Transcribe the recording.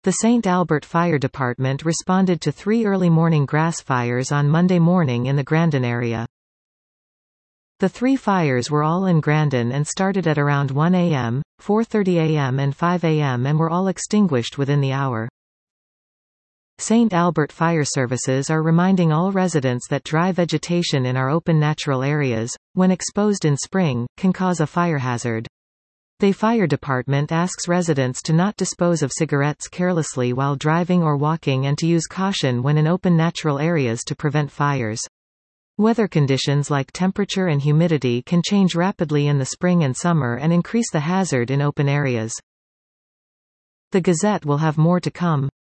The St. Albert Fire Department responded to 3 early morning grass fires on Monday morning in the Grandin area. The 3 fires were all in Grandin and started at around 1 a.m., 4:30 a.m. and 5 a.m. and were all extinguished within the hour. St. Albert Fire Services are reminding all residents that dry vegetation in our open natural areas, when exposed in spring, can cause a fire hazard. The fire department asks residents to not dispose of cigarettes carelessly while driving or walking and to use caution when in open natural areas to prevent fires. Weather conditions like temperature and humidity can change rapidly in the spring and summer and increase the hazard in open areas. The Gazette will have more to come.